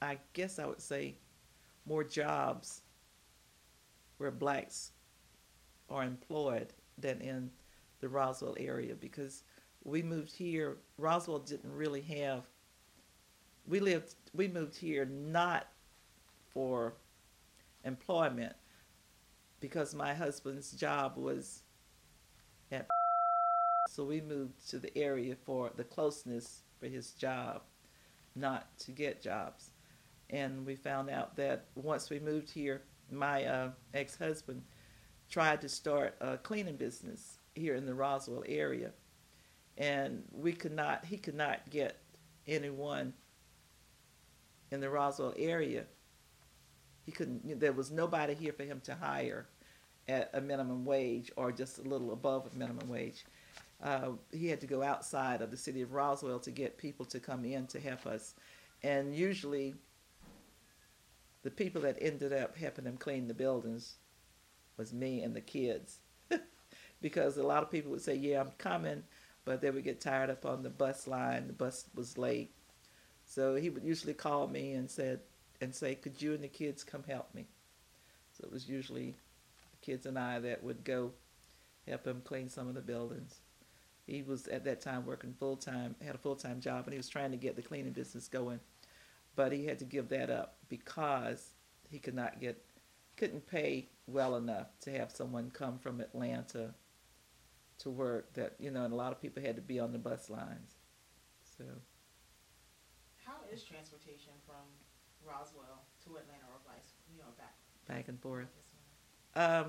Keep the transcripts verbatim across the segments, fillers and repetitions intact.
I guess I would say, more jobs where blacks are employed than in the Roswell area because we moved here. Roswell didn't really have. We lived. We moved here not for employment because my husband's job was at. So we moved to the area for the closeness for his job, not to get jobs. And we found out that once we moved here, my uh, ex-husband tried to start a cleaning business here in the Roswell area, and we could not. He could not get anyone in the Roswell area. He couldn't. There was nobody here for him to hire at a minimum wage or just a little above a minimum wage. Uh, he had to go outside of the city of Roswell to get people to come in to help us, and usually the people that ended up helping him clean the buildings was me and the kids. Because a lot of people would say, yeah, I'm coming, but they would get tired up on the bus line. The bus was late. So he would usually call me and said and say, could you and the kids come help me? So it was usually the kids and I that would go help him clean some of the buildings. He was at that time working full time, had a full time job, and he was trying to get the cleaning business going. But he had to give that up because he could not get, couldn't pay well enough to have someone come from Atlanta to work. That you know, and a lot of people had to be on the bus lines. So How is transportation from Roswell to Atlanta or vice, you know, back? back and forth. Yes, Um,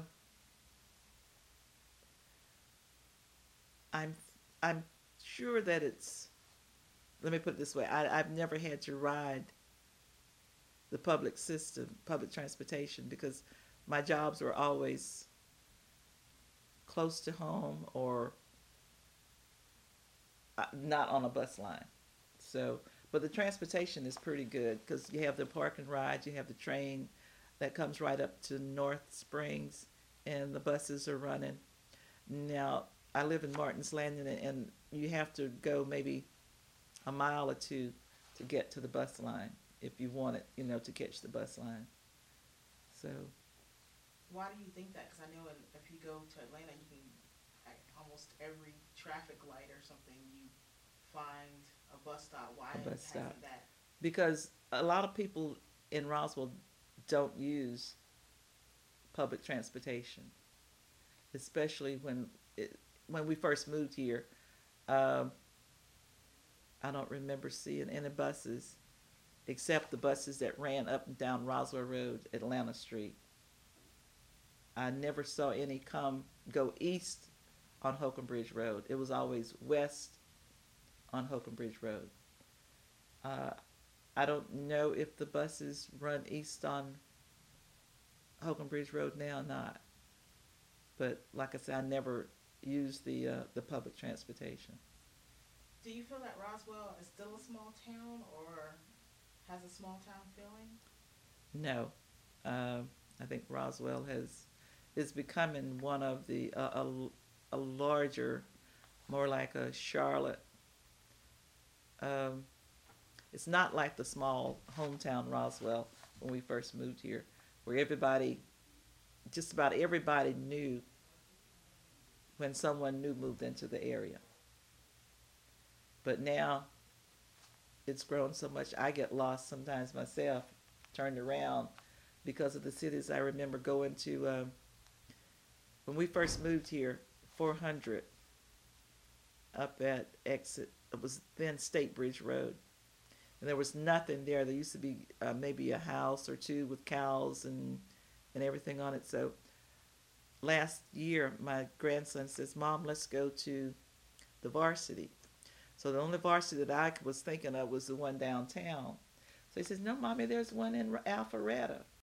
I'm I'm sure that it's. Let me put it this way: I, I've never had to ride the public system, public transportation, because my jobs were always close to home or uh, not on a bus line. So, but the transportation is pretty good because you have the park and ride, you have the train that comes right up to North Springs, and the buses are running. Now, I live in Martin's Landing, and you have to go maybe a mile or two to get to the bus line if you want it, you know, to catch the bus line. So, why do you think that? Because I know in, if you go to Atlanta, you can at almost every traffic light or something, you find a bus stop. Why a bus stop. hasn't that? Because a lot of people in Roswell don't use public transportation, especially when it, when we first moved here. Um, I don't remember seeing any buses except the buses that ran up and down Roswell Road, Atlanta Street. I never saw any come go east on Holcomb Bridge Road. It was always west on Holcomb Bridge Road. Uh, I don't know if the buses run east on Holcomb Bridge Road now or not. But like I said, I never used the uh, the public transportation. Do you feel that Roswell is still a small town or has a small town feeling? No, um, I think Roswell has is becoming one of the uh, a, a larger, more like a Charlotte. Um, it's not like the small hometown Roswell when we first moved here, where everybody, just about everybody knew when someone new moved into the area. But now it's grown so much, I get lost sometimes myself, turned around because of the cities. I remember going to, um, when we first moved here, four hundred up at exit, it was then State Bridge Road. And there was nothing there. There used to be uh, maybe a house or two with cows and, and everything on it. So last year, my grandson says, Mom, let's go to the varsity. So the only varsity that I was thinking of was the one downtown. So he says, no, Mommy, there's one in Alpharetta.